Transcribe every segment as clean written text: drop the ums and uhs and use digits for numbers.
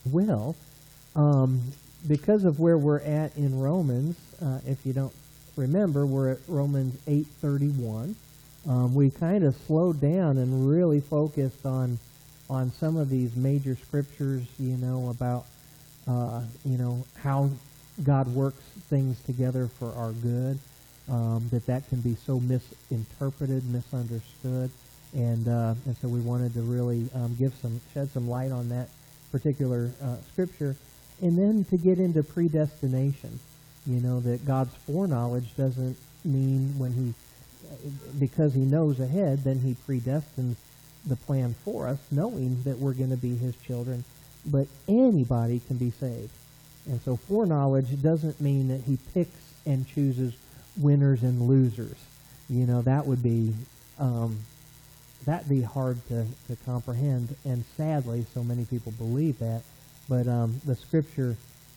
Well, because of where we're at in Romans, if you don't remember, we're at Romans 8:31. We kind of slowed down and really focused on some of these major scriptures, about how God works things together for our good, that can be so misinterpreted, misunderstood, and so we wanted to really shed some light on that particular scripture, and then to get into predestination. That God's foreknowledge doesn't mean because He knows ahead, then He predestines the plan for us, knowing that we're going to be His children, but anybody can be saved. And so foreknowledge doesn't mean that He picks and chooses winners and losers. That would be that'd be hard to comprehend, and sadly, so many people believe that. But the Scripture,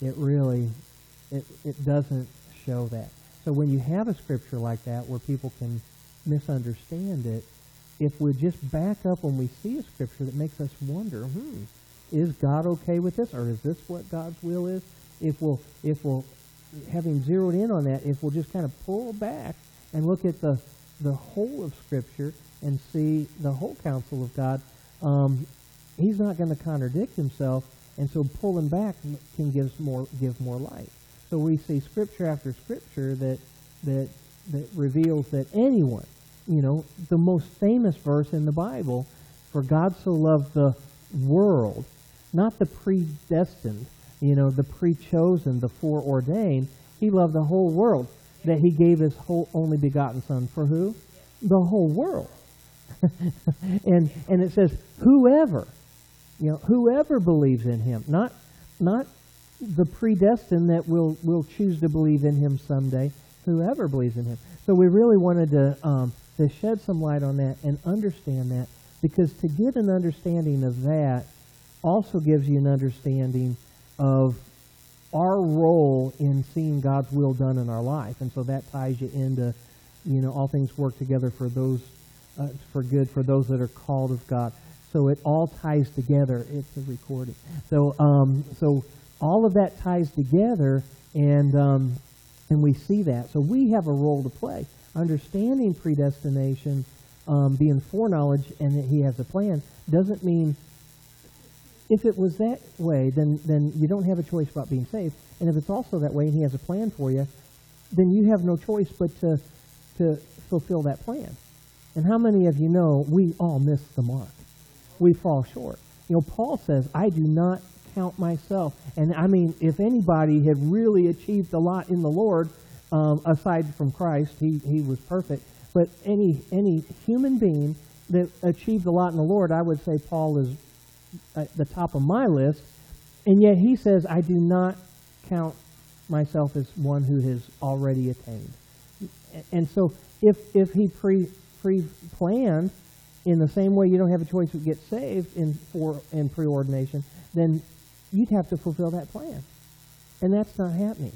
it doesn't show that. So when you have a Scripture like that where people can misunderstand it, if we just back up when we see a Scripture that makes us wonder, is God okay with this, or is this what God's will is? If we'll having zeroed in on that, if we'll just kind of pull back and look at the whole of Scripture and see the whole counsel of God, He's not going to contradict Himself, and so pulling back can give more light. So we see Scripture after Scripture that reveals that anyone, the most famous verse in the Bible, for God so loved the world, not the predestined, the pre-chosen, the foreordained. He loved the whole world, that He gave His whole only begotten Son. For who? The whole world. and it says, whoever believes in Him, not the predestined that will choose to believe in Him someday, whoever believes in Him. So we really wanted to shed some light on that and understand that, because to get an understanding of that also gives you an understanding of our role in seeing God's will done in our life. And so that ties you into, all things work together for those for good, for those that are called of God. So it all ties together. It's a recording. So all of that ties together, and we see that. So we have a role to play. Understanding predestination, being foreknowledge, and that He has a plan, doesn't mean, if it was that way, then you don't have a choice about being saved. And if it's also that way and He has a plan for you, then you have no choice but to fulfill that plan. And how many of you know we all miss the mark? We fall short. Paul says, I do not count myself. And I mean, if anybody had really achieved a lot in the Lord, aside from Christ, he was perfect. But any human being that achieved a lot in the Lord, I would say Paul is at the top of my list. And yet he says, I do not count myself as one who has already attained. And so if he pre-planned, in the same way you don't have a choice to get saved in preordination, then you'd have to fulfill that plan. And that's not happening.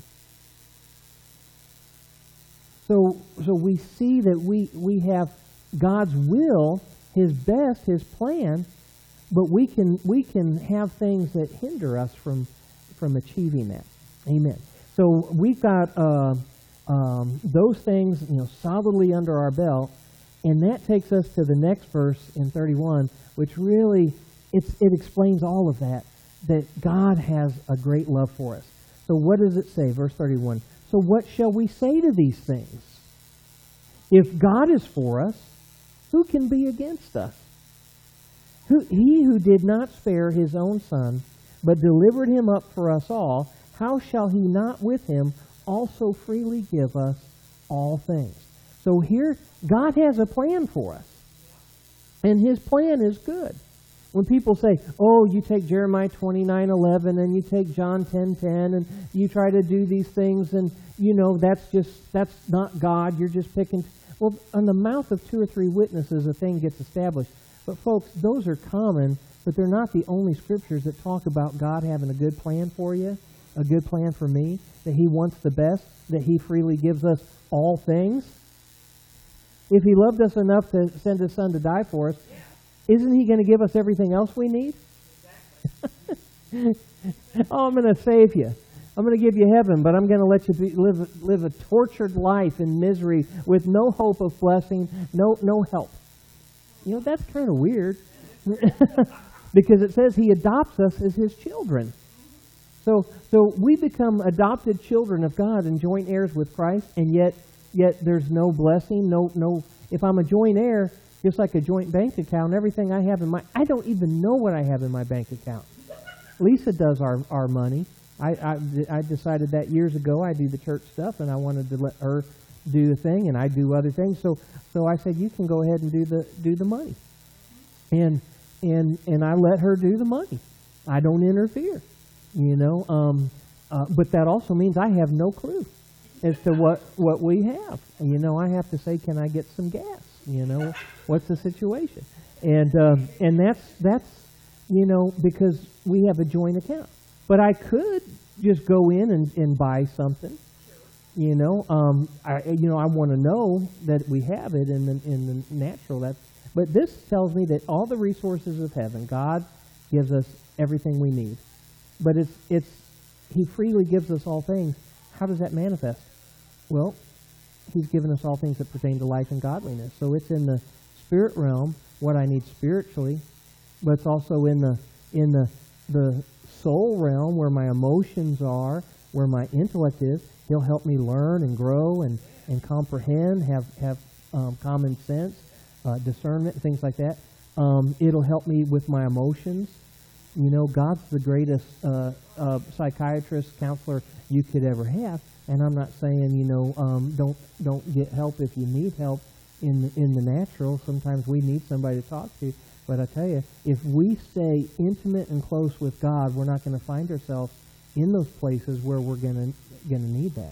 So we see that we have God's will, His best, His plan, but we can have things that hinder us from achieving that. Amen. So we've got those things, solidly under our belt, and that takes us to the next verse in 31, which really it explains all of that God has a great love for us. So what does it say? Verse 31. So what shall we say to these things? If God is for us, who can be against us? He who did not spare His own Son, but delivered Him up for us all, how shall He not with Him also freely give us all things? So here, God has a plan for us. And His plan is good. When people say, oh, you take Jeremiah 29:11 and you take John 10:10 and you try to do these things and, that's not God, you're just picking. Well, on the mouth of 2 or 3 witnesses, a thing gets established. But folks, those are common, but they're not the only scriptures that talk about God having a good plan for you, a good plan for me, that He wants the best, that He freely gives us all things. If He loved us enough to send His Son to die for us, isn't He going to give us everything else we need? Oh, I'm going to save you. I'm going to give you heaven, but I'm going to let you live a tortured life in misery with no hope of blessing, no help. You know, that's kind of weird. Because it says He adopts us as His children. So we become adopted children of God and joint heirs with Christ, and yet there's no blessing, no. If I'm a joint heir, just like a joint bank account, everything I have I don't even know what I have in my bank account. Lisa does our money. I decided that years ago. I do the church stuff, and I wanted to let her do the thing, and I do other things. So I said, you can go ahead and do the money, and I let her do the money. I don't interfere, you know. But that also means I have no clue as to what we have. You know, I have to say, can I get some gas? You know, what's the situation? And that's you know, because we have a joint account. But I could just go in and buy something. You know, I want to know that we have it in the natural. But this tells me that all the resources of heaven, God gives us everything we need. But He freely gives us all things. How does that manifest? Well, He's given us all things that pertain to life and godliness. So it's in the spirit realm, what I need spiritually, but it's also in the soul realm where my emotions are, where my intellect is. He'll help me learn and grow and comprehend, have common sense, discernment, things like that. It'll help me with my emotions. You know, God's the greatest psychiatrist, counselor you could ever have. And I'm not saying, you know, don't get help if you need help in the natural. Sometimes we need somebody to talk to. But I tell you, if we stay intimate and close with God, we're not going to find ourselves in those places where we're going to need that.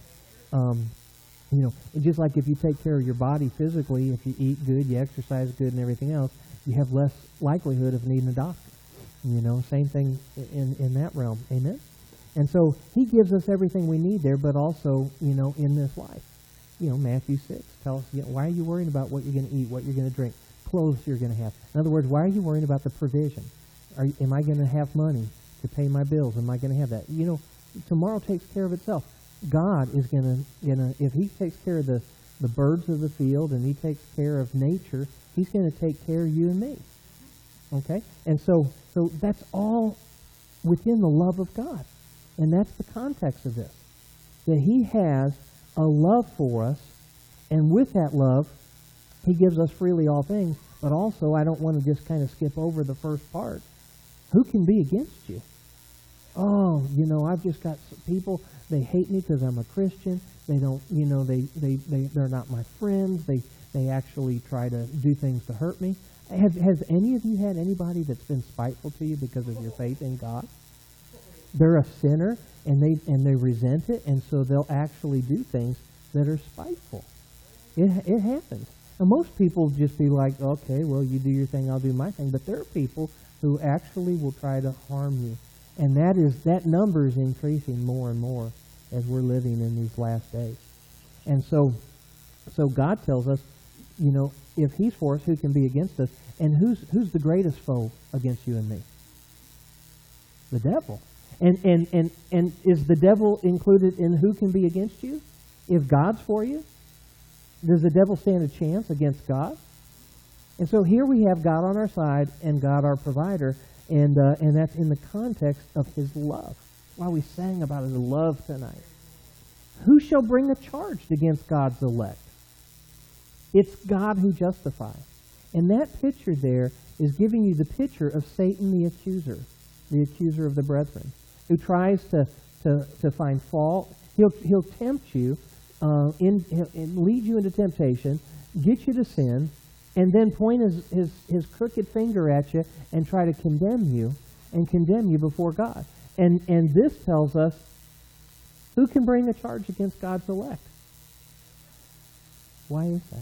You know, just like if you take care of your body physically, if you eat good, you exercise good, and everything else, you have less likelihood of needing a doctor. You know, same thing in that realm. Amen? And so He gives us everything we need there, but also, you know, in this life. You know, Matthew 6 tells us, you know, why are you worrying about what you're going to eat, what you're going to drink, clothes you're going to have? In other words, why are you worrying about the provision? Am I going to have money to pay my bills? Am I going to have that? You know, tomorrow takes care of itself. God is going to, if He takes care of the birds of the field and He takes care of nature, He's going to take care of you and me. Okay? And so that's all within the love of God. And that's the context of this. That He has a love for us, and with that love, He gives us freely all things, but also I don't want to just kind of skip over the first part. Who can be against you? Oh, you know, I've just got people, they hate me because I'm a Christian. They don't, you know, they're not my friends. They actually try to do things to hurt me. Has any of you had anybody that's been spiteful to you because of your faith in God? They're a sinner, and they resent it, and so they'll actually do things that are spiteful. It happens. And most people just be like, okay, well, you do your thing, I'll do my thing. But there are people who actually will try to harm you. And that number is increasing more and more as we're living in these last days. And so God tells us, you know, if He's for us, who can be against us? And who's the greatest foe against you and me? The devil. And is the devil included in who can be against you? If God's for you, does the devil stand a chance against God? And so here we have God on our side and God our provider, and that's in the context of His love. Why we sang about His love tonight. Who shall bring a charge against God's elect? It's God who justifies. And that picture there is giving you the picture of Satan the accuser of the brethren, who tries to find fault. He'll tempt you, and lead you into temptation, get you to sin, and then point his crooked finger at you and try to condemn you before God. And this tells us, who can bring a charge against God's elect? Why is that?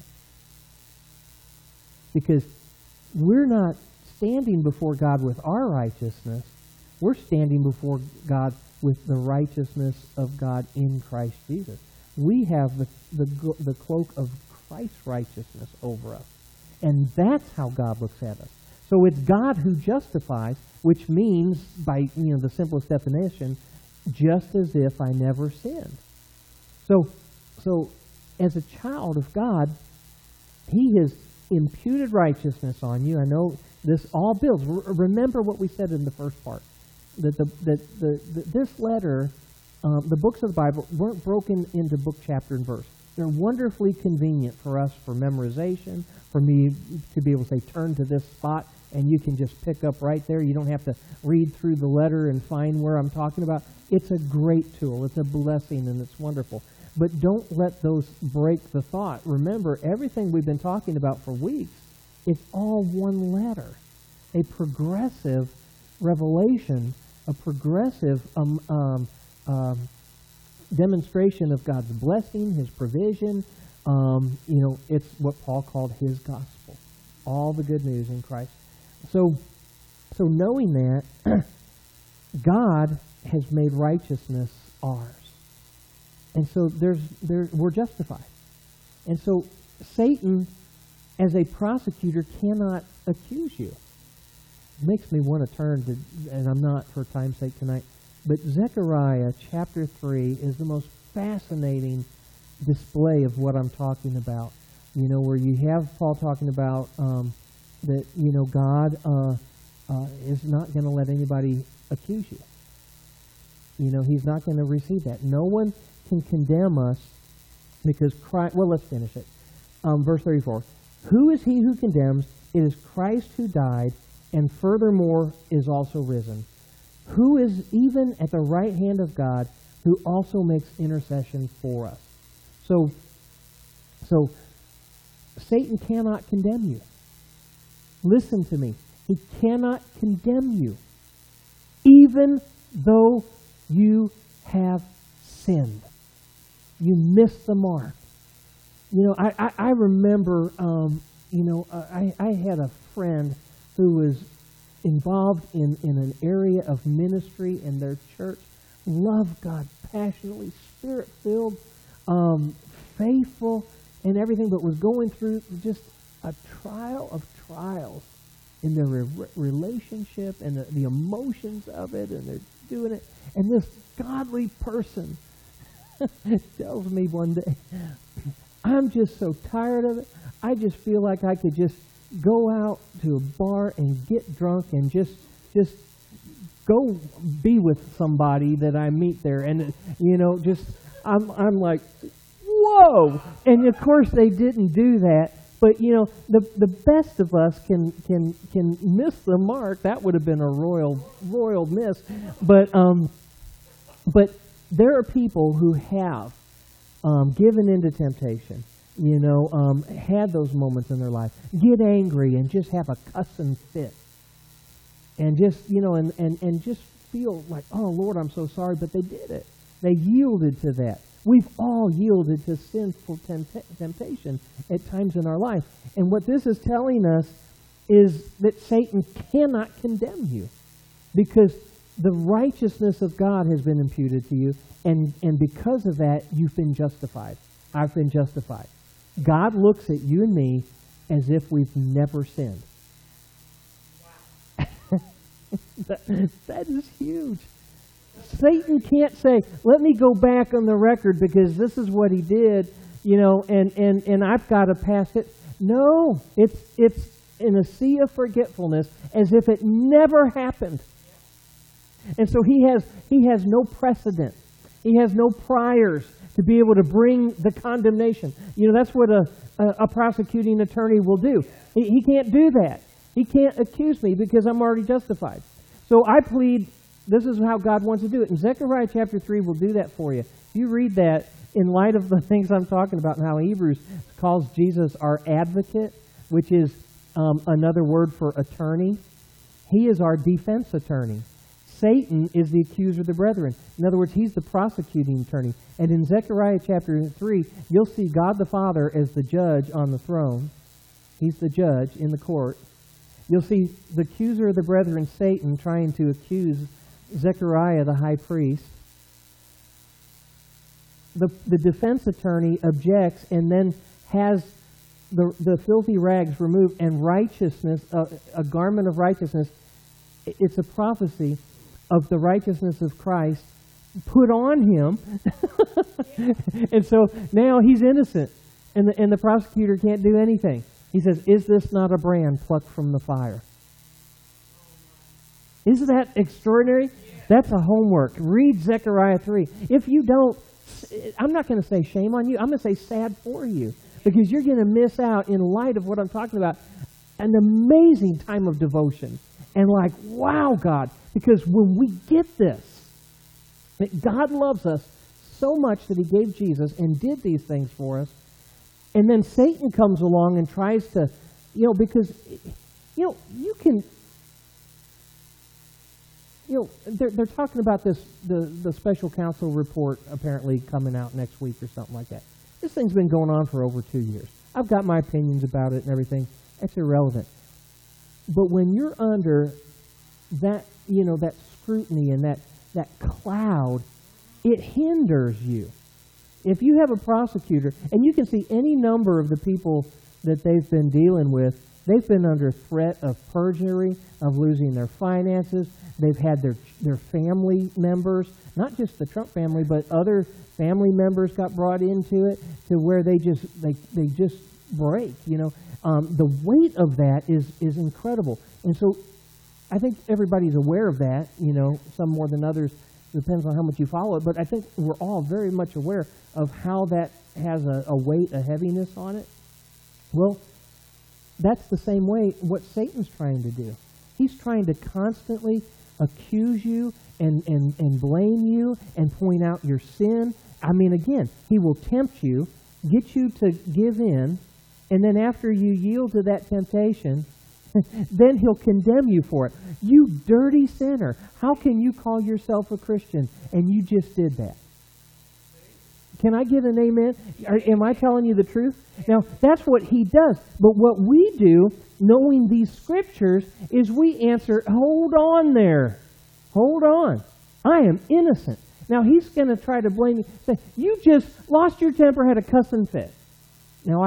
Because we're not standing before God with our righteousness. We're standing before God with the righteousness of God in Christ Jesus. We have the cloak of Christ's righteousness over us. And that's how God looks at us. So it's God who justifies, which means, by the simplest definition, just as if I never sinned. So as a child of God, He has imputed righteousness on you. I know this all builds. Remember what we said in the first part, that this letter, the books of the Bible, weren't broken into book, chapter, and verse. They're wonderfully convenient for us for memorization, for me to be able to say, turn to this spot, and you can just pick up right there. You don't have to read through the letter and find where I'm talking about. It's a great tool. It's a blessing, and it's wonderful. But don't let those break the thought. Remember, everything we've been talking about for weeks, it's all one letter. A progressive revelation, a progressive demonstration of God's blessing, His provision. It's what Paul called His gospel. All the good news in Christ. So knowing that, God has made righteousness ours. And so we're justified. And so Satan, as a prosecutor, cannot accuse you. It makes me want to turn to, and I'm not for time's sake tonight, but Zechariah chapter 3 is the most fascinating display of what I'm talking about. Where you have Paul talking about that, God is not going to let anybody accuse you. He's not going to receive that. No one can condemn us because Christ... Well, let's finish it. Verse 34. Who is he who condemns? It is Christ who died, and furthermore is also risen. Who is even at the right hand of God, who also makes intercession for us. So Satan cannot condemn you. Listen to me. He cannot condemn you, even though you have sinned. You missed the mark. I remember, I had a friend who was involved in an area of ministry in their church, loved God passionately, Spirit-filled, faithful and everything, but was going through just a trial of trials in their relationship and the emotions of it, and they're doing it. And this godly person tells me one day, I'm just so tired of it. I just feel like I could just go out to a bar and get drunk and just go be with somebody that I meet there. And, I'm like, whoa! And of course they didn't do that. But, the best of us can miss the mark. That would have been a royal miss. But there are people who have given into temptation, had those moments in their life, get angry and just have a cussing fit. And just, and just feel like, oh, Lord, I'm so sorry, but they did it. They yielded to that. We've all yielded to sinful temptation at times in our life. And what this is telling us is that Satan cannot condemn you, because the righteousness of God has been imputed to you, and because of that, you've been justified. I've been justified. God looks at you and me as if we've never sinned. Wow. That is huge. Satan can't say, let me go back on the record because this is what he did, and I've got to pass it. No, it's in a sea of forgetfulness as if it never happened. And so he has no precedent. He has no priors to be able to bring the condemnation. That's what a prosecuting attorney will do. He can't do that. He can't accuse me because I'm already justified. So I plead, this is how God wants to do it. And Zechariah chapter 3 will do that for you. If you read that in light of the things I'm talking about and how Hebrews calls Jesus our advocate, which is another word for attorney. He is our defense attorney. Satan is the accuser of the brethren. In other words, he's the prosecuting attorney. And in Zechariah chapter 3, you'll see God the Father as the judge on the throne. He's the judge in the court. You'll see the accuser of the brethren, Satan, trying to accuse Zechariah the high priest. The defense attorney objects and then has the filthy rags removed, and righteousness, a garment of righteousness. It's a prophecy of the righteousness of Christ put on him. And so now he's innocent, and the prosecutor can't do anything. He says, is this not a brand plucked from the fire? Isn't that extraordinary? That's a homework. Read Zechariah 3. If you don't, I'm not going to say shame on you. I'm going to say sad for you, because you're going to miss out, in light of what I'm talking about, an amazing time of devotion. And like, wow, God, because when we get this, that God loves us so much that he gave Jesus and did these things for us, and then Satan comes along and tries to, because, you can, they're talking about this, the special counsel report apparently coming out next week or something like that. This thing's been going on for over 2 years. I've got my opinions about it and everything. That's irrelevant. But when you're under that, that scrutiny and that cloud, it hinders you. If you have a prosecutor, and you can see any number of the people that they've been dealing with, they've been under threat of perjury, of losing their finances. They've had their family members, not just the Trump family, but other family members got brought into it, to where they just break. The weight of that is incredible. And so I think everybody's aware of that, some more than others. Depends on how much you follow it. But I think we're all very much aware of how that has a weight, a heaviness on it. Well, that's the same way what Satan's trying to do. He's trying to constantly accuse you and blame you and point out your sin. I mean, again, he will tempt you, get you to give in, and then after you yield to that temptation, then he'll condemn you for it. You dirty sinner. How can you call yourself a Christian and you just did that? Can I get an amen? Am I telling you the truth? Now, that's what he does. But what we do, knowing these scriptures, is we answer, hold on there. Hold on. I am innocent. Now, he's going to try to blame you. Say, you just lost your temper, had a cussing fit. Now,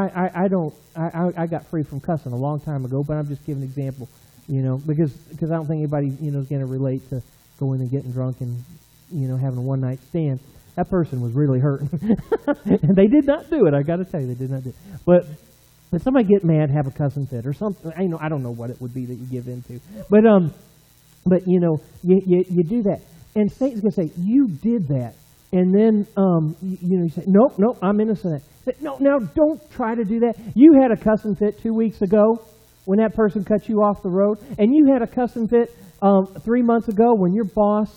I got free from cussing a long time ago, but I'm just giving an example, because I don't think anybody, is going to relate to going and getting drunk and, having a one-night stand. That person was really hurting. And they did not do it. I got to tell you, they did not do it. But somebody get mad, have a cussing fit or something. I don't know what it would be that you give into. But you do that. And Satan's going to say, you did that. And then, you say, nope, I'm innocent. No, now don't try to do that. You had a cussing fit 2 weeks ago when that person cut you off the road. And you had a cussing fit 3 months ago when your boss,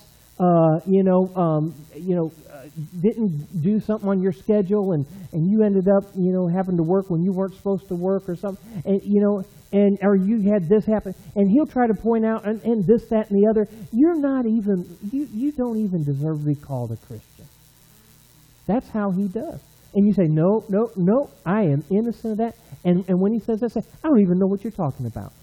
didn't do something on your schedule, and you ended up, having to work when you weren't supposed to work or something. And, or you had this happen. And he'll try to point out, and this, that, and the other. You're not even, you don't even deserve to be called a Christian. That's how he does. And you say, no, I am innocent of that. And when he says that, say, I don't even know what you're talking about.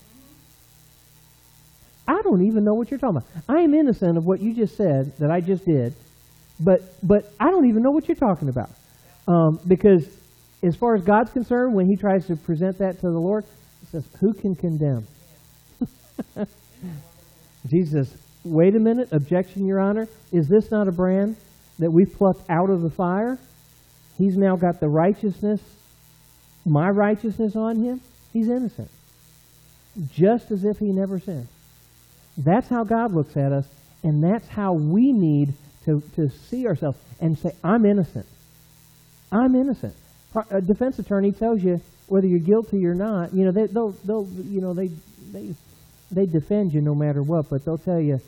I don't even know what you're talking about. I am innocent of what you just said that I just did, but I don't even know what you're talking about. Because as far as God's concerned, when he tries to present that to the Lord, he says, who can condemn? Jesus says, wait a minute, objection, Your Honor. Is this not a brand that we've plucked out of the fire? He's now got the righteousness, my righteousness on him. He's innocent. Just as if he never sinned. That's how God looks at us, and that's how we need to see ourselves and say, I'm innocent. I'm innocent. A defense attorney tells you whether you're guilty or not. They defend you no matter what, but they'll tell you,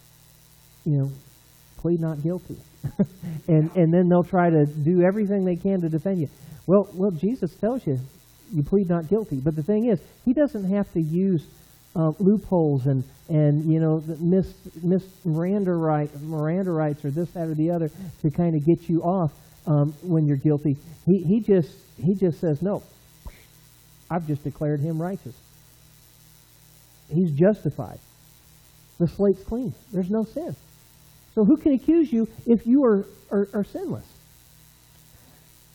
plead not guilty. and then they'll try to do everything they can to defend you. Well, Jesus tells you, you plead not guilty. But the thing is, he doesn't have to use loopholes and miss Miranda rights or this, that, or the other to kind of get you off when you're guilty. He just says, no, I've just declared him righteous. He's justified. The slate's clean. There's no sin. So who can accuse you if you are sinless?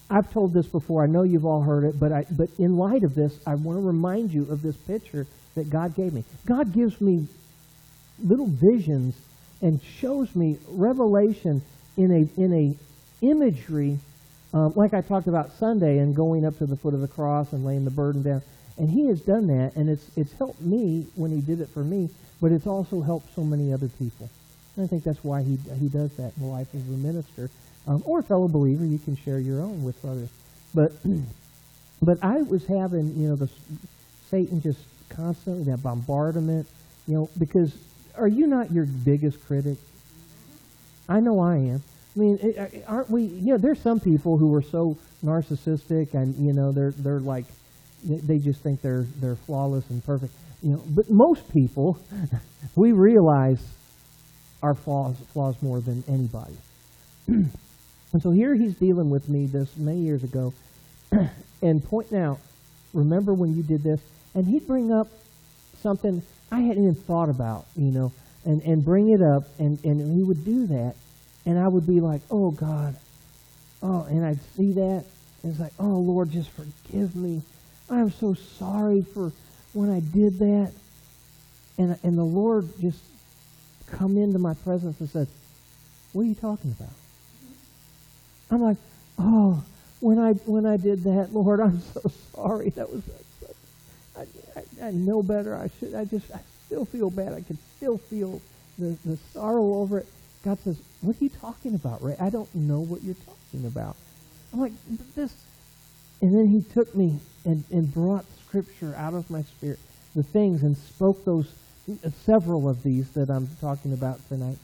I've told this before. I know you've all heard it, but in light of this, I want to remind you of this picture that God gave me. God gives me little visions and shows me revelation in a imagery, like I talked about Sunday and going up to the foot of the cross and laying the burden down. And He has done that, and it's helped me when He did it for me, but it's also helped so many other people. And I think that's why He does that in the life of a minister. Or a fellow believer, you can share your own with others. But I was having, Satan just constantly, that bombardment, because are you not your biggest critic? I know I am. I mean, aren't we? There's some people who are so narcissistic, and they're like, they just think they're flawless and perfect. But most people, we realize our flaws more than anybody. And so here He's dealing with me this many years ago and pointing out, remember when you did this? And He'd bring up something I hadn't even thought about, and bring it up, and He would do that. And I would be like, oh, God. Oh, and I'd see that. And it's like, oh, Lord, just forgive me. I'm so sorry for when I did that. And the Lord just come into my presence and said, what are you talking about? I'm like, oh, when I did that, Lord, I'm so sorry. That was, I know better. I still feel bad. I can still feel the sorrow over it. God says, what are you talking about, Ray? I don't know what you're talking about. I'm like, this. And then He took me and brought Scripture out of my spirit, the things, and spoke those, several of these that I'm talking about tonight.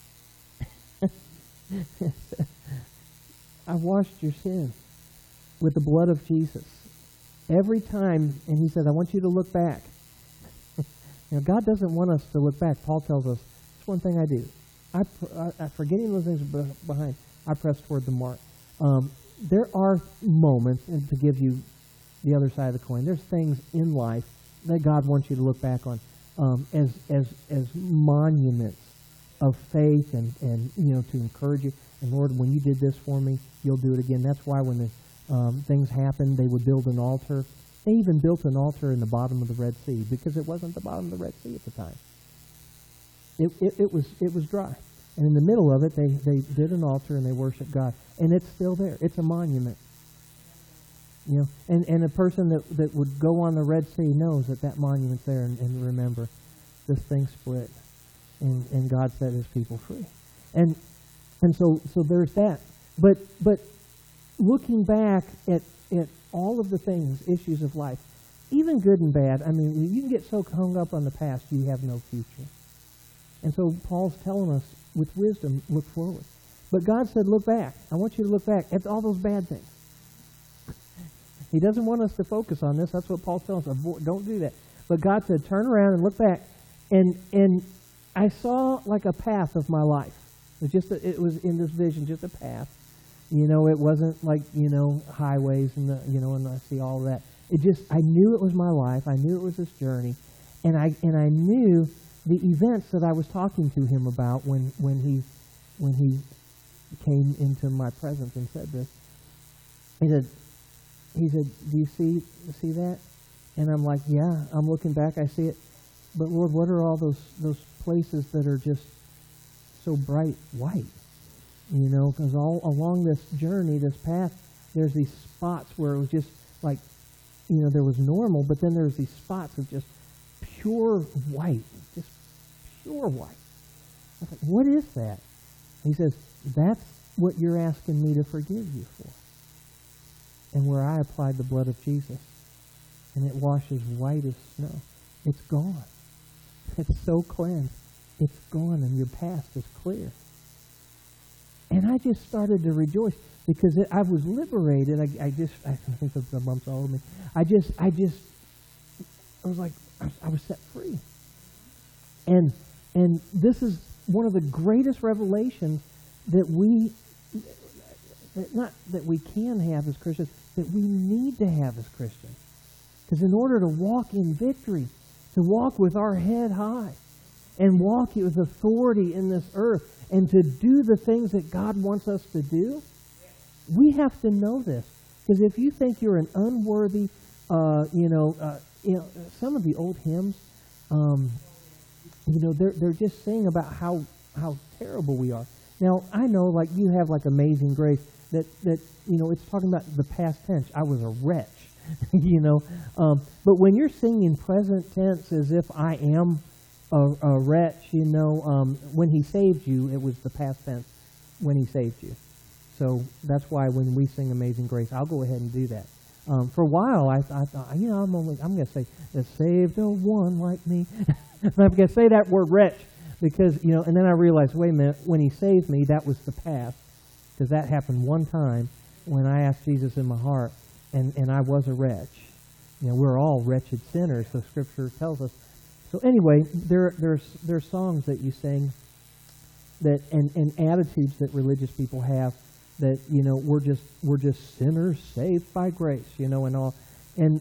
I washed your sin with the blood of Jesus. Every time, and He says, I want you to look back. God doesn't want us to look back. Paul tells us, it's one thing I do. Forgetting those things behind, I press toward the mark. There are moments, and to give you the other side of the coin, there's things in life that God wants you to look back on as monuments of faith and to encourage you. And Lord, when you did this for me, you'll do it again. That's why when the things happened, they would build an altar. They even built an altar in the bottom of the Red Sea because it wasn't the bottom of the Red Sea at the time. It was dry. And in the middle of it, they did an altar and they worshiped God. And it's still there. It's a monument. And a person that would go on the Red Sea knows that monument's there and remember, this thing split. And God set His people free. And so there's that. But looking back at all of the things, issues of life, even good and bad, I mean, you can get so hung up on the past, you have no future. And so Paul's telling us, with wisdom, look forward. But God said, look back. I want you to look back at all those bad things. He doesn't want us to focus on this. That's what Paul's telling us. Don't do that. But God said, turn around and look back. And I saw like a path of my life. It was in this vision, just a path. It wasn't like, highways and and I see all of that. I knew it was my life. I knew it was this journey. And I knew the events that I was talking to Him about when he came into my presence and said this. He said, do you see that? And I'm like, yeah, I'm looking back, I see it. But Lord, what are all those places that are just so bright white? Because all along this journey, this path, there's these spots where it was just like, there was normal, but then there was these spots of just pure white, just pure white. I thought, what is that? He says, that's what you're asking me to forgive you for. And where I applied the blood of Jesus, and it washes white as snow, it's gone. It's so cleansed. It's gone, and your past is clear. And I just started to rejoice because I was liberated. I think of the lumps all over me. I was like, I was set free. And this is one of the greatest revelations that not that we can have as Christians, that we need to have as Christians. Because in order to walk in victory, to walk with our head high, and walk with authority in this earth, and to do the things that God wants us to do, we have to know this. Because if you think you're an unworthy, some of the old hymns, they're just saying about how terrible we are. Now, I know, like, you have, like, Amazing Grace, that it's talking about the past tense. I was a wretch, But when you're singing present tense as if I am a wretch, when He saved you, it was the past tense when He saved you. So that's why when we sing Amazing Grace, I'll go ahead and do that. For a while, I thought, I'm going to say, saved a one like me. I'm going to say that word wretch because, and then I realized, wait a minute, when He saved me, that was the past. Because that happened one time when I asked Jesus in my heart, and I was a wretch. We're all wretched sinners, so Scripture tells us. So anyway, there's songs that you sing that and attitudes that religious people have that we're just sinners saved by grace, and all. And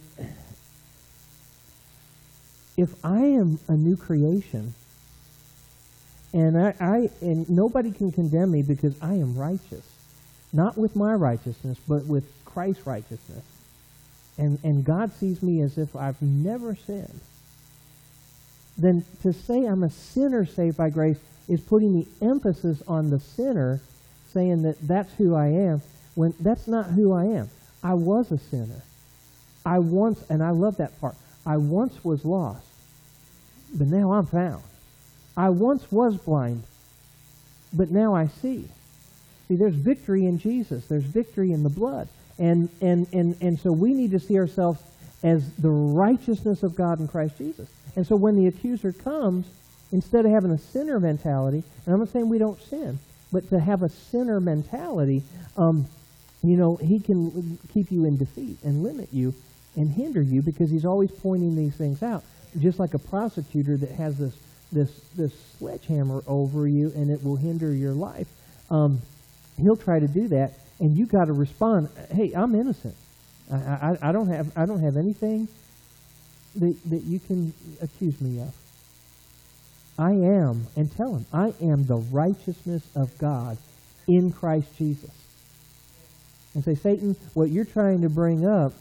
if I am a new creation, and and nobody can condemn me because I am righteous, not with my righteousness, but with Christ's righteousness, and God sees me as if I've never sinned, then to say I'm a sinner saved by grace is putting the emphasis on the sinner, saying that that's who I am, when that's not who I am. I was a sinner. And I love that part, I once was lost, but now I'm found. I once was blind, but now I see. See, there's victory in Jesus. There's victory in the blood. And so we need to see ourselves as the righteousness of God in Christ Jesus. And so when the accuser comes, instead of having a sinner mentality, and I'm not saying we don't sin, but to have a sinner mentality, he can keep you in defeat and limit you and hinder you because he's always pointing these things out. Just like a prosecutor that has this sledgehammer over you and it will hinder your life. He'll try to do that, and you got to respond. Hey, I'm innocent. I don't have anything that you can accuse me of. I am, and tell him, I am the righteousness of God in Christ Jesus. And say, Satan, what you're trying to bring up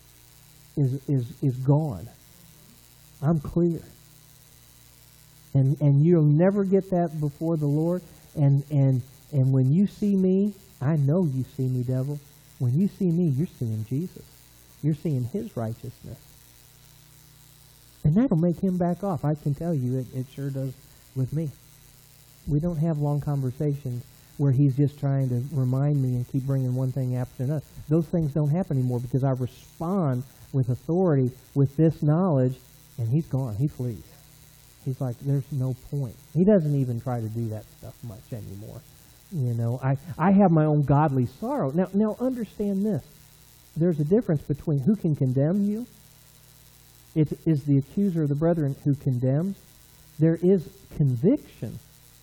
is gone. I'm clear. And you'll never get that before the Lord. And when you see me, I know you see me, devil. When you see me, you're seeing Jesus. You're seeing His righteousness. And that'll make him back off. I can tell you, it sure does with me. We don't have long conversations where he's just trying to remind me and keep bringing one thing after another. Those things don't happen anymore because I respond with authority, with this knowledge, and he's gone. He flees. He's like, there's no point. He doesn't even try to do that stuff much anymore. I have my own godly sorrow. Now understand this. There's a difference between who can condemn you. It is the accuser of the brethren who condemns. There is conviction.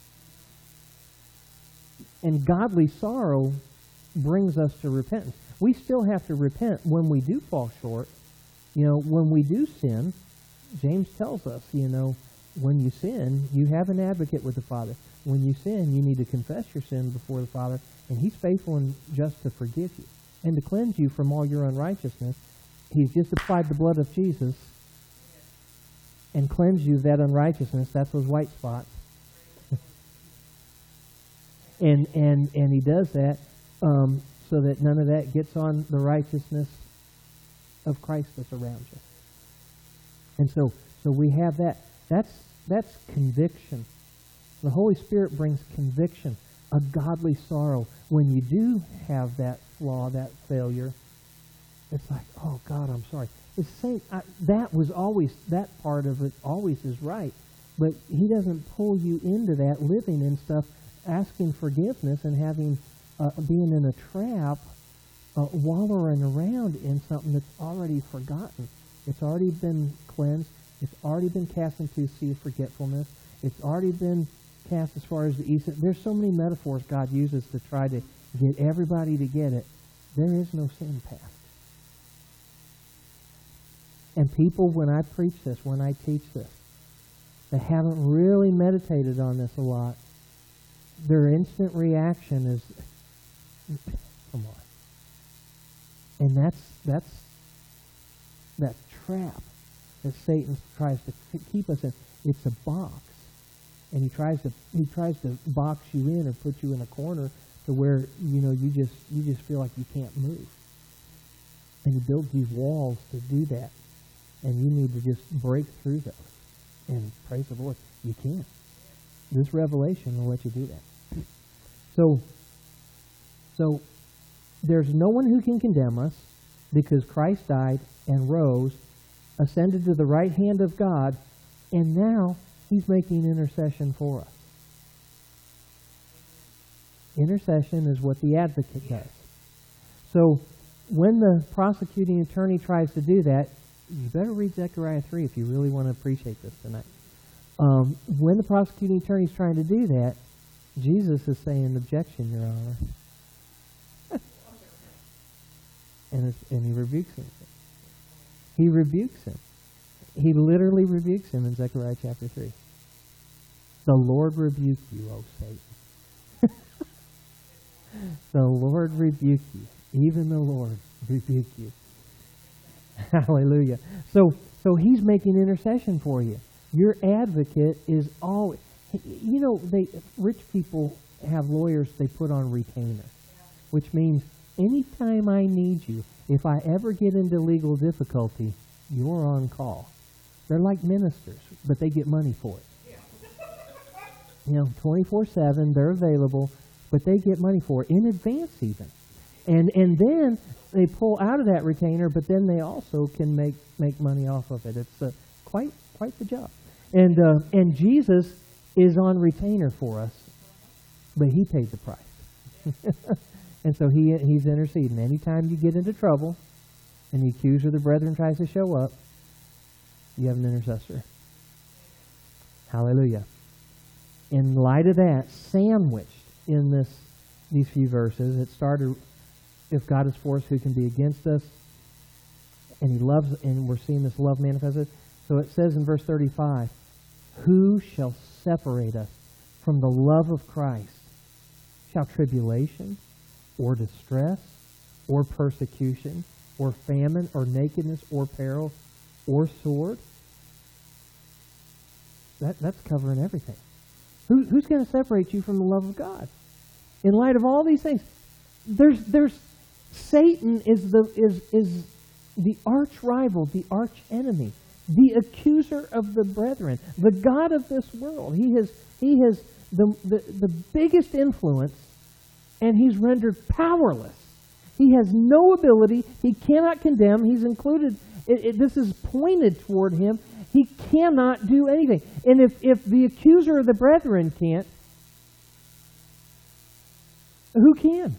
And godly sorrow brings us to repentance. We still have to repent when we do fall short. When we do sin, James tells us, when you sin, you have an advocate with the Father. When you sin, you need to confess your sin before the Father, and He's faithful and just to forgive you and to cleanse you from all your unrighteousness. He's just applied the blood of Jesus and cleansed you of that unrighteousness. That's those white spots. and He does that so that none of that gets on the righteousness of Christ that's around you. And so we have that. That's conviction. The Holy Spirit brings conviction, a godly sorrow. When you do have that flaw, that failure, it's like, oh God, I'm sorry. It's saying that part of it always is right, but He doesn't pull you into that living in stuff, asking forgiveness and having being in a trap, wallowing around in something that's already forgotten. It's already been cleansed. It's already been cast into the sea of forgetfulness. It's already been cast as far as the east. There's so many metaphors God uses to try to get everybody to get it. There is no sin past. And people, when I preach this, when I teach this, that haven't really meditated on this a lot, their instant reaction is, come on. And that's that trap that Satan tries to keep us in. It's a box. And he tries to box you in or put you in a corner to where, you just feel like you can't move. And he builds these walls to do that. And you need to just break through those. And praise the Lord, you can. This revelation will let you do that. So there's no one who can condemn us because Christ died and rose, ascended to the right hand of God, and now He's making intercession for us. Intercession is what the advocate does. So when the prosecuting attorney tries to do that, you better read Zechariah 3 if you really want to appreciate this tonight. When the prosecuting attorney is trying to do that, Jesus is saying, "Objection, Your Honor." and he rebukes him. He rebukes him. He literally rebukes him in Zechariah chapter 3. "The Lord rebuke you, O Satan." The Lord rebuke you. Even the Lord rebuke you. Hallelujah. So He's making intercession for you. Your advocate is always... rich people have lawyers they put on retainer, which means anytime I need you, if I ever get into legal difficulty, you're on call. They're like ministers, but they get money for it. 24/7, they're available, but they get money for it, in advance even. And then they pull out of that retainer, but then they also can make money off of it. It's quite the job. And Jesus is on retainer for us, but He paid the price. And so He's interceding. Anytime you get into trouble and the accuser of the brethren tries to show up, you have an intercessor. Hallelujah. In light of that, sandwiched in these few verses, it started, if God is for us, who can be against us? And He loves, and we're seeing this love manifested. So it says in verse 35, "Who shall separate us from the love of Christ? Shall tribulation, or distress, or persecution, or famine, or nakedness, or peril, or sword?" That's covering everything. Who's going to separate you from the love of God? In light of all these things, there's Satan is the arch rival, the arch enemy, the accuser of the brethren, the god of this world. He has the biggest influence, and he's rendered powerless. He has no ability. He cannot condemn. He's included. This is pointed toward him. He cannot do anything. And if the accuser of the brethren can't, who can?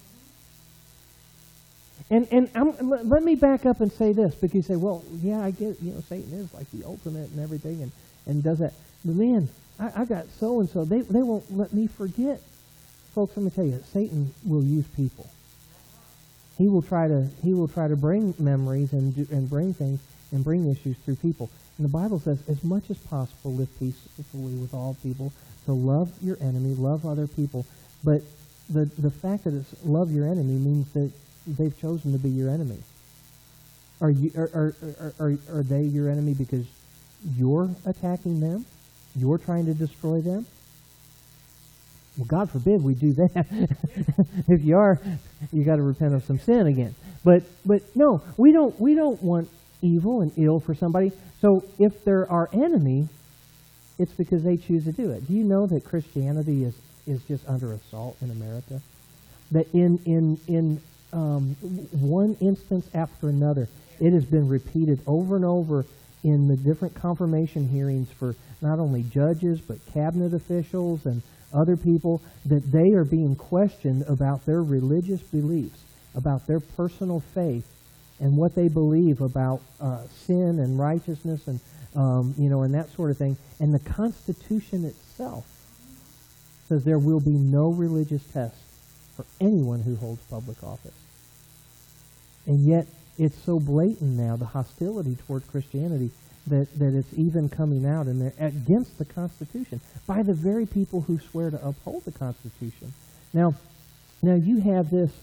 And let me back up and say this, because you say, well, yeah, I get, Satan is like the ultimate and everything, and does that. But man, I got so-and-so. They won't let me forget. Folks, let me tell you, Satan will use people. He will try to bring memories and bring things and bring issues through people. And the Bible says, as much as possible, live peacefully with all people. So love your enemy, love other people. But the fact that it's love your enemy means that they've chosen to be your enemy. Are they your enemy because you're attacking them? You're trying to destroy them? Well, God forbid we do that. If you are, you got to repent of some sin again. But no, we don't want evil and ill for somebody. So if they're our enemy, it's because they choose to do it. Do you know that Christianity is just under assault in America? That in one instance after another, it has been repeated over and over in the different confirmation hearings for not only judges but cabinet officials and other people, that they are being questioned about their religious beliefs, about their personal faith, and what they believe about sin and righteousness and and that sort of thing. And the Constitution itself says there will be no religious test for anyone who holds public office. And yet it's so blatant now, the hostility toward Christianity, that it's even coming out and they're against the Constitution by the very people who swear to uphold the Constitution. Now you have this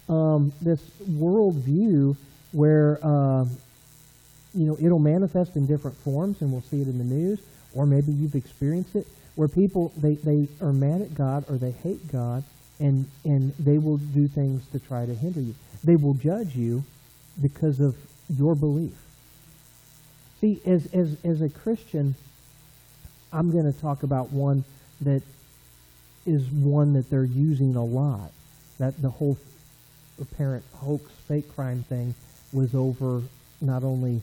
this worldview where it'll manifest in different forms, and we'll see it in the news, or maybe you've experienced it, where people they are mad at God or they hate God, and they will do things to try to hinder you. They will judge you because of your belief. See, as a Christian, I'm going to talk about one that is one that they're using a lot. That the whole apparent hoax, fake crime thing was over not only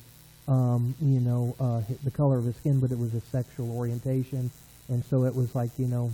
the color of his skin, but it was his sexual orientation, and so it was like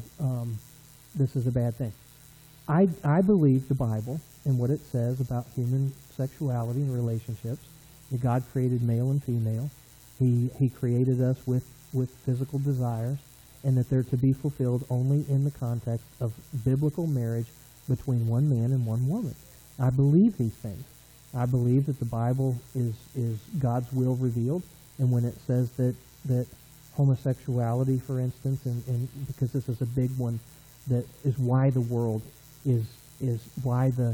this is a bad thing. I believe the Bible and what it says about human sexuality and relationships. That God created male and female. He created us with physical desires, and that they're to be fulfilled only in the context of biblical marriage between one man and one woman. I believe these things. I believe that the Bible is God's will revealed, and when it says that homosexuality, for instance, and because this is a big one, that is why the world is why the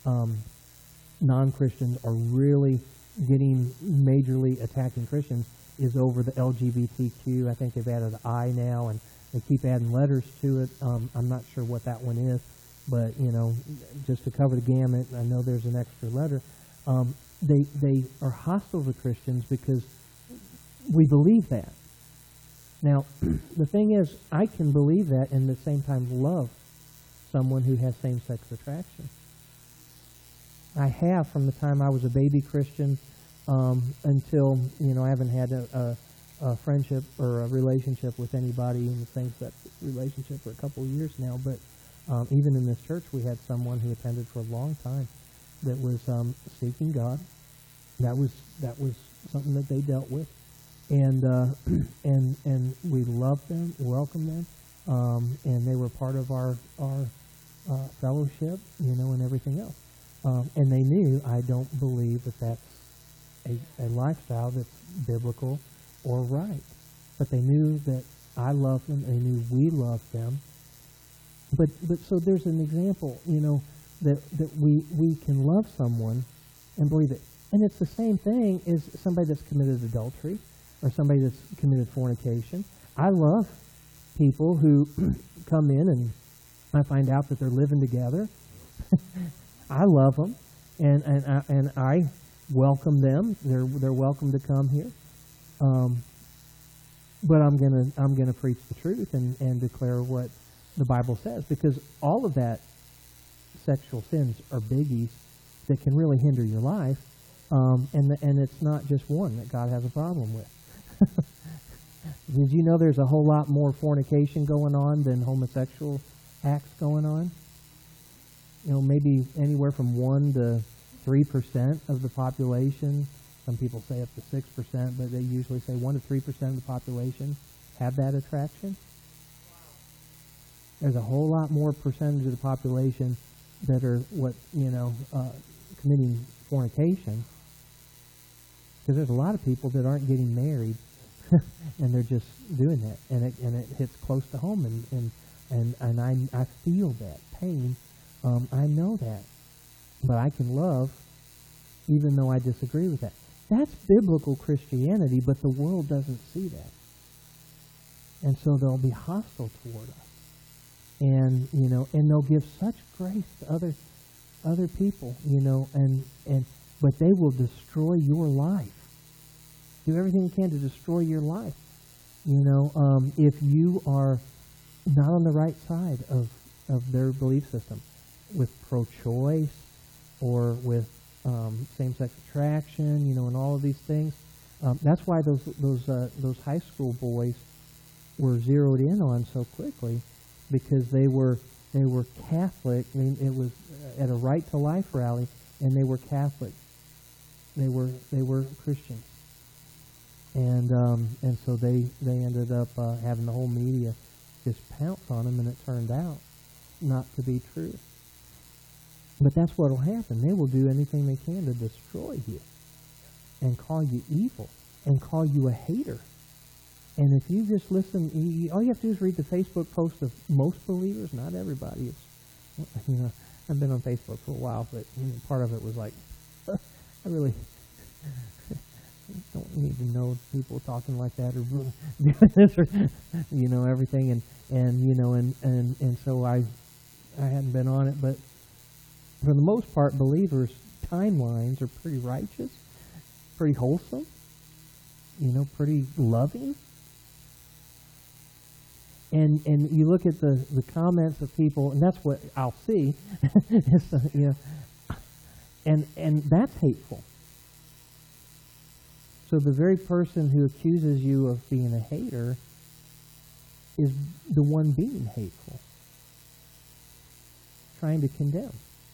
non-Christians are really getting majorly attacking Christians, is over the LGBTQ. I think they've added an I now, and they keep adding letters to it. I'm not sure what that one is, but just to cover the gamut, I know there's an extra letter. They are hostile to Christians because we believe that. Now, the thing is, I can believe that and at the same time love someone who has same-sex attraction. I have from the time I was a baby Christian until, I haven't had a friendship or a relationship with anybody in the same-sex relationship for a couple of years now. But even in this church, we had someone who attended for a long time that was seeking God. That was something that they dealt with, and we loved them, welcomed them, and they were part of our fellowship, and everything else. And they knew I don't believe that that's a lifestyle that's biblical or right, but they knew that I loved them. They knew we loved them. But so there's an example, that we can love someone and believe it. And it's the same thing as somebody that's committed adultery or somebody that's committed fornication. I love people who come in and I find out that they're living together. I love them, and I welcome them. They're welcome to come here. But I'm gonna preach the truth and declare what the Bible says, because all of that sexual sins are biggies that can really hinder your life, and it's not just one that God has a problem with. Did you know there's a whole lot more fornication going on than homosexual acts going on? Maybe anywhere from 1 to 3% of the population. Some people say up to 6%, but they usually say 1 to 3% of the population have that attraction. There's a whole lot more percentage of the population that are committing fornication, because there's a lot of people that aren't getting married and they're just doing that, and it hits close to home, and I feel that pain. I know that, but I can love even though I disagree with that. That's biblical Christianity, but the world doesn't see that, and so they'll be hostile toward us. And and they'll give such grace to other people, but they will destroy your life. Do everything you can to destroy your life. If you are not on the right side of their belief system, with pro-choice or with same-sex attraction, and all of these things. That's why those high school boys were zeroed in on so quickly, because they were Catholic. It was at a Right to Life rally, and they were Catholic. They were Christians, and so they ended up having the whole media just pounce on them, and it turned out not to be true. But that's what will happen. They will do anything they can to destroy you and call you evil and call you a hater. And if you just listen, all you have to do is read the Facebook post of most believers, not everybody. I've been on Facebook for a while, but part of it was like, I really don't need to know people talking like that or doing this or everything, and so I hadn't been on it, but for the most part, believers' timelines are pretty righteous, pretty wholesome, pretty loving. And you look at the comments of people, and that's what I'll see, and that's hateful. So the very person who accuses you of being a hater is the one being hateful, trying to condemn,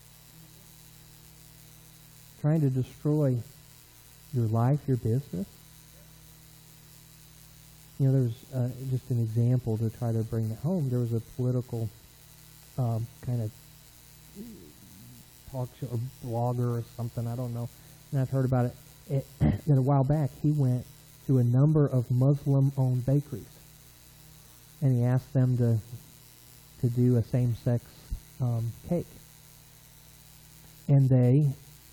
trying to destroy your life, your business. There's just an example to try to bring it home. There was a political kind of talk show or blogger or something, I don't know, and I've heard about it, that a while back he went to a number of Muslim-owned bakeries, and he asked them to do a same-sex cake. And they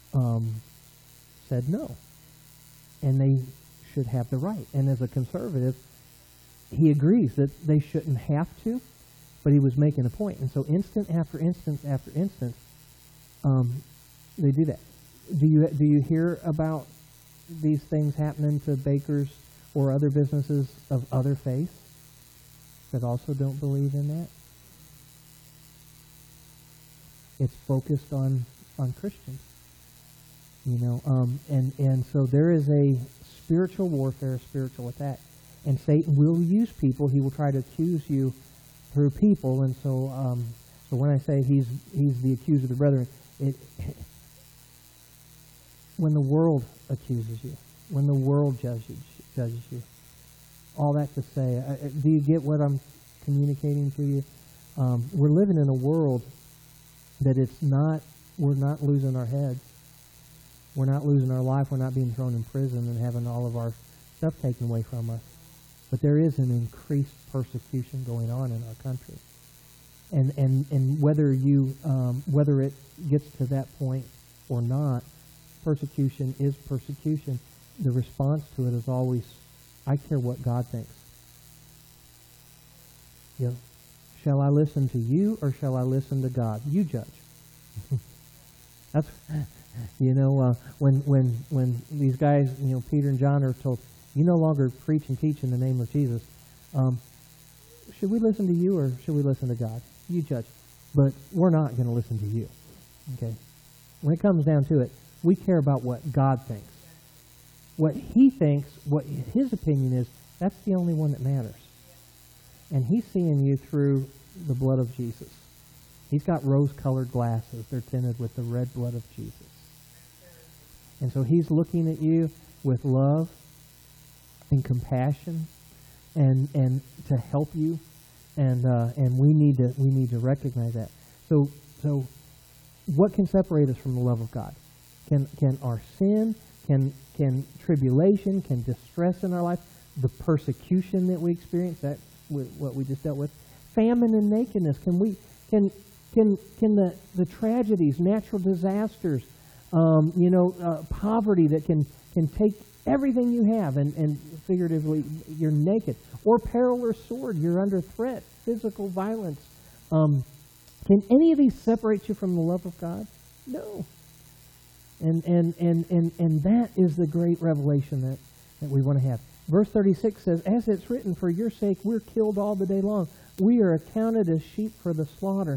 said no. And they should have the right. And as a conservative, he agrees that they shouldn't have to, but he was making a point. And so instance after instance after instance, they do that. Do you hear about these things happening to bakers or other businesses of other faiths that also don't believe in that? It's focused on Christians, and so there is a spiritual warfare, a spiritual attack, and Satan will use people. He will try to accuse you through people, and so when I say he's the accuser of the brethren, when the world accuses you, when the world judges you, all that to say, do you get what I'm communicating to you? We're living in a world that we're not losing our heads. We're not losing our life. We're not being thrown in prison and having all of our stuff taken away from us. But there is an increased persecution going on in our country. And whether whether it gets to that point or not, persecution is persecution. The response to it is always, I care what God thinks. Shall I listen to you or shall I listen to God? You judge. That's when these guys, Peter and John are told, you no longer preach and teach in the name of Jesus. Should we listen to you or should we listen to God? You judge. But we're not going to listen to you. Okay? When it comes down to it, we care about what God thinks. What He thinks, what His opinion is, that's the only one that matters. And He's seeing you through the blood of Jesus. He's got rose-colored glasses. They're tinted with the red blood of Jesus. And so He's looking at you with love and compassion and to help you. And we need to recognize that. So what can separate us from the love of God? Can our sin, can tribulation, can distress in our life, the persecution that we experience, that what we just dealt with, famine and nakedness, can the tragedies, natural disasters, poverty that can take everything you have and figuratively you're naked, or peril or sword, you're under threat, physical violence. Can any of these separate you from the love of God? No. And that is the great revelation that we want to have. Verse 36 says, as it's written, for your sake we're killed all the day long. We are accounted as sheep for the slaughter.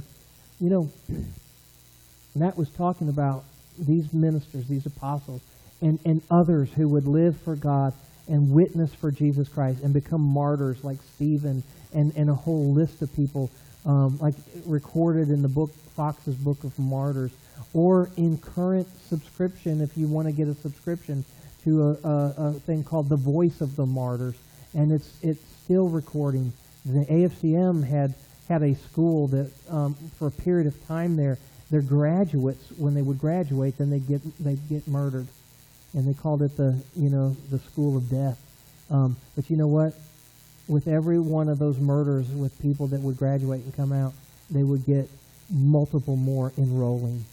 That was talking about these ministers, these apostles, and others who would live for God and witness for Jesus Christ and become martyrs like Stephen and a whole list of people like recorded in the book, Fox's Book of Martyrs, or in current subscription, if you want to get a subscription to a thing called The Voice of the Martyrs, and it's still recording. The AFCM had a school that for a period of time their graduates, when they would graduate, then they'd get murdered, and they called it the school of death. But you know what? With every one of those murders, with people that would graduate and come out, they would get multiple more enrolling.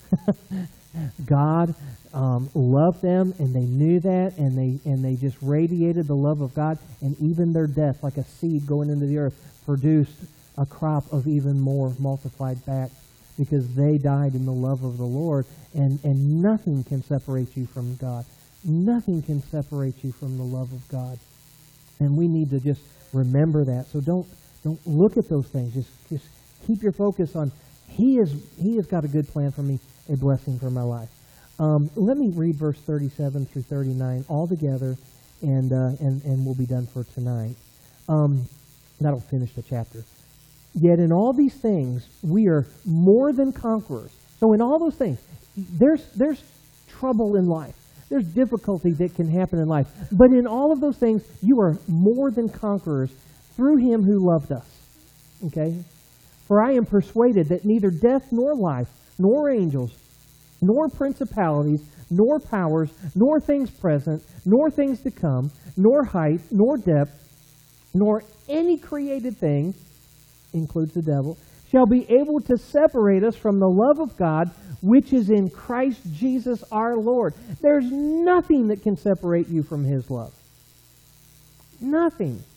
God loved them, and they knew that, and they just radiated the love of God, and even their death, like a seed going into the earth, produced a crop of even more multiplied back, because they died in the love of the Lord, and nothing can separate you from God. Nothing can separate you from the love of God. And we need to just remember that. So don't look at those things. Just keep your focus on He has got a good plan for me, a blessing for my life. Let me read verse 37 through 39 all together, and we'll be done for tonight. That'll finish the chapter. Yet in all these things we are more than conquerors. So in all those things, there's trouble in life. There's difficulty that can happen in life. But in all of those things, you are more than conquerors through Him who loved us. Okay? For I am persuaded that neither death nor life, nor angels, nor principalities, nor powers, nor things present, nor things to come, nor height, nor depth, nor any created thing, includes the devil, shall be able to separate us from the love of God, which is in Christ Jesus our Lord. There's nothing that can separate you from His love. Nothing.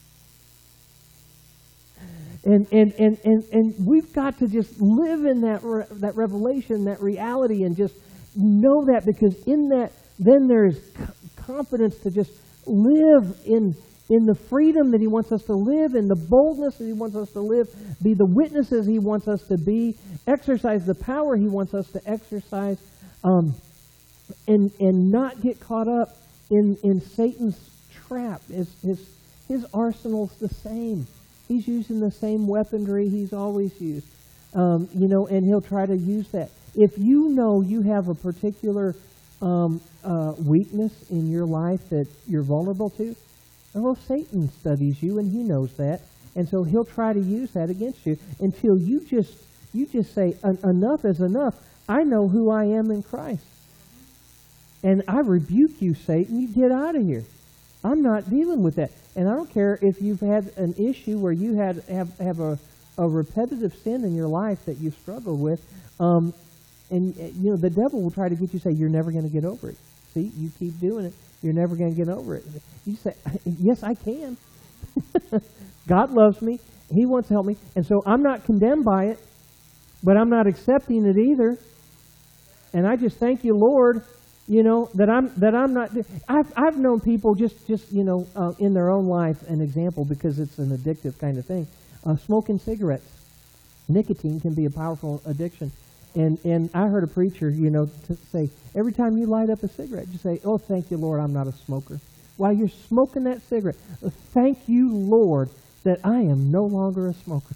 And we've got to just live in that revelation, that reality, and just know that, because in that, then there's confidence to just live in the freedom that He wants us to live, in the boldness that He wants us to live, be the witnesses He wants us to be, exercise the power He wants us to exercise, and not get caught up in Satan's trap. His arsenal's the same. He's using the same weaponry He's always used, and he'll try to use that. If you know you have a particular weakness in your life that you're vulnerable to, well, Satan studies you, and he knows that, and so he'll try to use that against you until you just say, enough is enough. I know who I am in Christ, and I rebuke you, Satan. You get out of here. I'm not dealing with that. And I don't care if you've had an issue where you have a repetitive sin in your life that you've struggled with, and the devil will try to get you to say, you're never going to get over it. See, you keep doing it, you're never going to get over it. You say, yes, I can. God loves me. He wants to help me. And so I'm not condemned by it, but I'm not accepting it either. And I just thank you, Lord, that I'm not. I've known people just in their own life, an example, because it's an addictive kind of thing. Smoking cigarettes. Nicotine can be a powerful addiction. And I heard a preacher, to say, every time you light up a cigarette, just say, oh, thank you, Lord, I'm not a smoker. While you're smoking that cigarette, thank you, Lord, that I am no longer a smoker.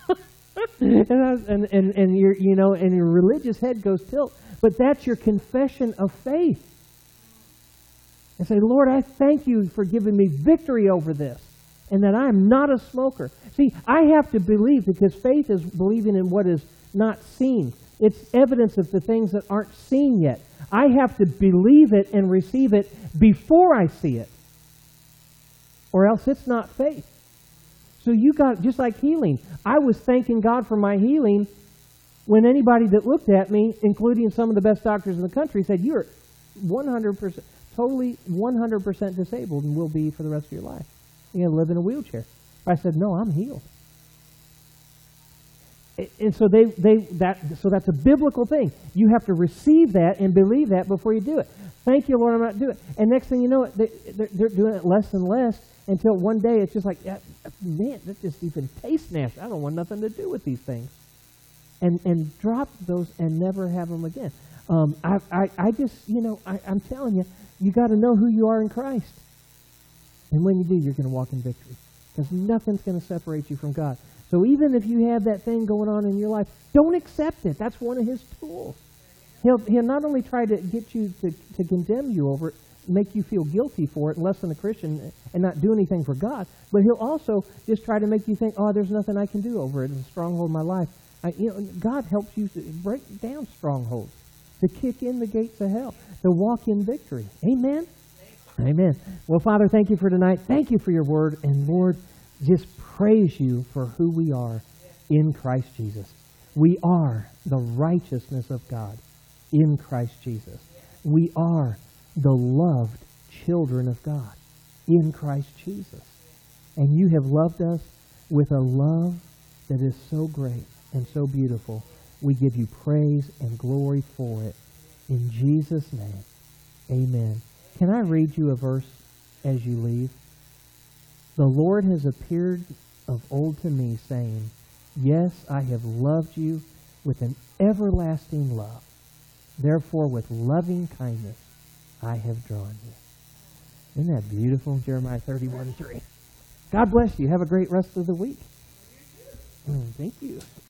and your religious head goes tilt. But that's your confession of faith. And say, Lord, I thank you for giving me victory over this, and that I am not a smoker. See, I have to believe, because faith is believing in what is not seen. It's evidence of the things that aren't seen yet. I have to believe it and receive it before I see it, or else it's not faith. So you got, just like healing. I was thanking God for my healing when anybody that looked at me, including some of the best doctors in the country, said, you're 100%, totally 100% disabled and will be for the rest of your life. You're going to live in a wheelchair. I said, no, I'm healed. And so that's a biblical thing. You have to receive that and believe that before you do it. Thank you, Lord, I'm not doing it. And next thing you know, they're doing it less and less, until one day it's just like, man, that just even tastes nasty. I don't want nothing to do with these things. And drop those and never have them again. I just, I'm telling you, you got to know who you are in Christ. And when you do, you're going to walk in victory, because nothing's going to separate you from God. So even if you have that thing going on in your life, don't accept it. That's one of His tools. He'll not only try to get you to condemn you over it, make you feel guilty for it, less than a Christian, and not do anything for God, but He'll also just try to make you think, oh, there's nothing I can do over it. It's a stronghold in my life. God helps you to break down strongholds, to kick in the gates of hell, to walk in victory. Amen? Amen. Well, Father, thank you for tonight. Thank you for your word. And Lord, just praise you for who we are in Christ Jesus. We are the righteousness of God in Christ Jesus. We are the loved children of God in Christ Jesus. And you have loved us with a love that is so great and so beautiful. We give you praise and glory for it. In Jesus' name, amen. Can I read you a verse as you leave? The Lord has appeared of old to me, saying, Yes, I have loved you with an everlasting love. Therefore, with loving kindness, I have drawn you. Isn't that beautiful? Jeremiah 31:3. God bless you. Have a great rest of the week. Thank you.